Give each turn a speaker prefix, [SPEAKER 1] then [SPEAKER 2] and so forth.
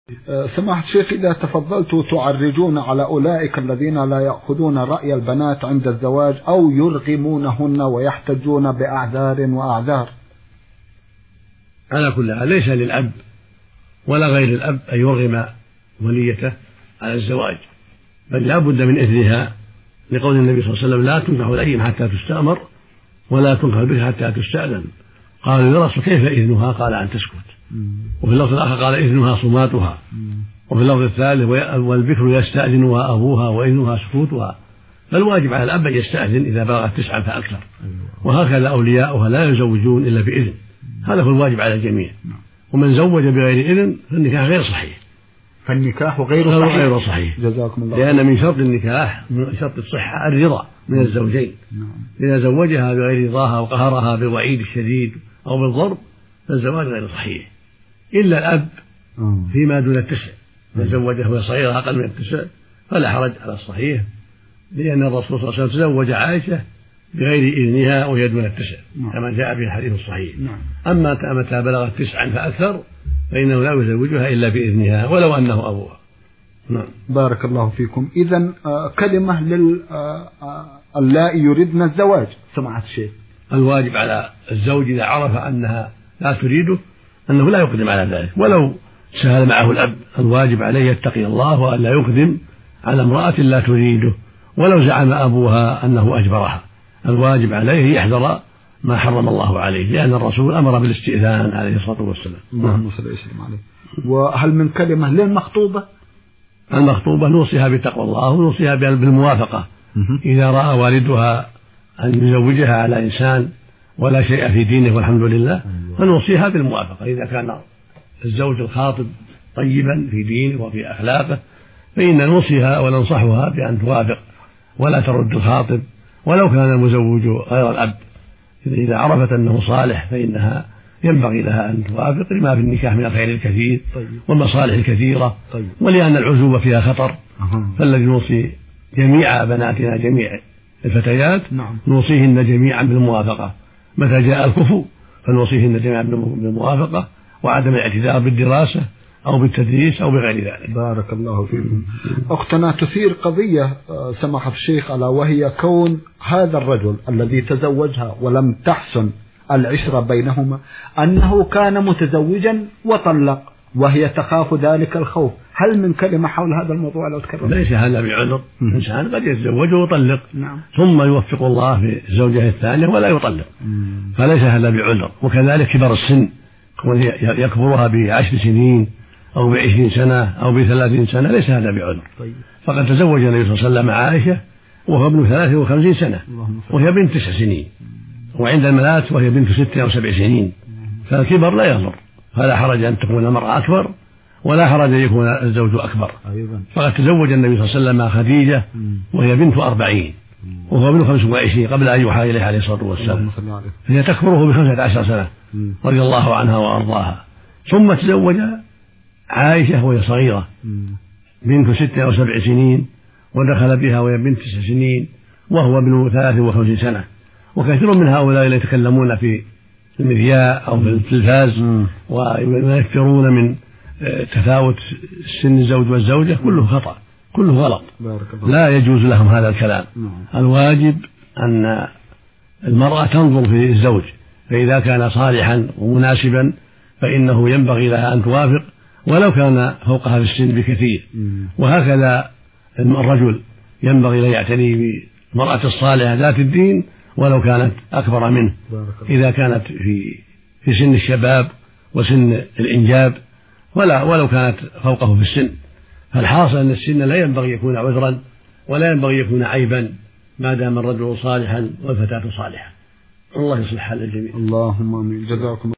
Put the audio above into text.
[SPEAKER 1] سماحة الشيخ، إذا تفضلتوا تعرجون على أولئك الذين لا يأخذون رأي البنات عند الزواج أو يرغمونهن ويحتجون بأعذار وأعذار.
[SPEAKER 2] على كل حال ليس للأب ولا غير الأب أن يرغم وليته على الزواج، بل لا بد من إذنها، لقول النبي صلى الله عليه وسلم: لا تنكح الأيم حتى تستأمر ولا تنكح البكر حتى تستأذن. قالوا: يا رسول كيف إذنها؟ قال: أن تسكت. وفي اللفظ الآخر قال: إذنها صماتها. وفي اللفظ الثالث: والبكر يستأذنها أبوها وإذنها سكوتها. فالواجب على الأب أن يستأذن إذا بلغت 9 فأكثر، وهكذا أولياؤها لا يزوجون إلا بإذن. هذا هو الواجب على الجميع. ومن زوج بغير إذن فالنكاح غير صحيح.
[SPEAKER 1] فالنكاح غير
[SPEAKER 2] صحيح.
[SPEAKER 1] جزاكم الله.
[SPEAKER 2] لأن من شرط النكاح، من شرط الصحة، الرضا من الزوجين. إذا زوجها بغير رضاها وقهرها بالوعيد الشديد أو بالضرب فالزواج غير صحيح، إلا الأب فيما دون 9. من زوجها وهي صغيرة أقل من 9 فلا حرج على الصحيح، لأن الرسول صلى الله عليه وسلم تزوج عائشة بغير إذنها وهي دون 9 كما جاء في الحديث الصحيح. أما متى بلغت 9 فأكثر فإنه لا يزوجها إلا بإذنها ولو أنه أبوها.
[SPEAKER 1] بارك الله فيكم. إذن كلمة للائي يريدن الزواج سمعت الشيخ.
[SPEAKER 2] الواجب على الزوج إذا عرف أنها لا تريده أنه لا يقدم على ذلك، ولو سهل معه الأب. الواجب عليه يتقي الله وأن لا يقدم على امرأة لا تريده، ولو زعم أبوها أنه أجبرها. الواجب عليه يحذر ما حرم الله عليه، لأن الرسول أمر بالاستئذان عليه الصلاة والسلام.
[SPEAKER 1] اللهم صل وسلم عليه. وهل من كلمة للمخطوبة؟
[SPEAKER 2] المخطوبة نوصيها بتقوى الله ونوصيها بالموافقة. إذا رأى والدها أن يزوجها على إنسان ولا شيء في دينه والحمد لله فنوصيها بالموافقة. إذا كان الزوج الخاطب طيبا في دينه وفي أخلاقه فإن نوصيها وننصحها بأن توافق ولا ترد الخاطب، ولو كان المزوج غير الأب. إذا عرفت أنه صالح فإنها ينبغي لها أن توافق، لما في النكاح من الخير الكثير والمصالح الكثيرة، ولأن العزوبة فيها خطر. فالذي نوصي جميع بناتنا جميع الفتيات نوصيهن جميعا بالموافقة. متى جاء الكفو فنوصيهن جميعا بالموافقة وعدم الاعتذار بالدراسة أو بالتدريس أو بغير ذلك.
[SPEAKER 1] بارك الله فيكم. أختنا تثير قضية سماحة الشيخ، ألا وهي كون هذا الرجل الذي تزوجها ولم تحسن العشرة بينهما أنه كان متزوجا وطلق وهي تخاف ذلك الخوف. هل من كلمة حول هذا الموضوع لو تكرر؟
[SPEAKER 2] ليس هذا بعذر. إنسان قد يتزوج ويطلق ثم يوفق الله في الزوجة الثانية ولا يطلق، فليس هذا بعذر. وكذلك كبر السن يكبرها ب10 سنين أو ب20 سنة أو ب30 سنة ليس هذا بعذر. فقد تزوج النبي صلى الله عليه وسلم عائشة وهو ابن 53 سنة وهي بنت 9 سنين، وعند الملاك وهي بنت 6 أو 7 سنين، فالكبر لا يضر. فلا حرج أن تكون المرأة أكبر ولا حرج أن يكون الزوج أكبر. فقد تزوج النبي صلى الله عليه وسلم خديجة وهي بنت 40 وهو ابن 25 قبل أن يوحى إليه عليه الصلاة والسلام، فهي تكبره ب15 سنة رضي الله عنها وأرضاها. ثم تزوج عائشة وهي صغيرة بنت 6 أو 7 سنين ودخل بها وهي بنت 9 سنين وهو ابن 53 سنة. وكثير من هؤلاء اللي يتكلمون في المذياع أو في التلفاز ويكثرون من تفاوت سن الزوج والزوجة كله خطأ، كله غلط، لا يجوز لهم هذا الكلام. الواجب أن المرأة تنظر في الزوج، فإذا كان صالحا ومناسبا فإنه ينبغي لها أن توافق ولو كان فوقها في السن بكثير. وهكذا الرجل ينبغي أن يعتني بالمرأة الصالحة ذات الدين ولو كانت أكبر منه إذا كانت في سن الشباب وسن الإنجاب ولو كانت فوقه في السن. فالحاصل أن السن لا ينبغي يكون عذرا ولا ينبغي يكون عيبا ما دام الرجل صالحا والفتاة صالحة. الله يصلح حال الجميع.
[SPEAKER 1] اللهم آمين. جزاكم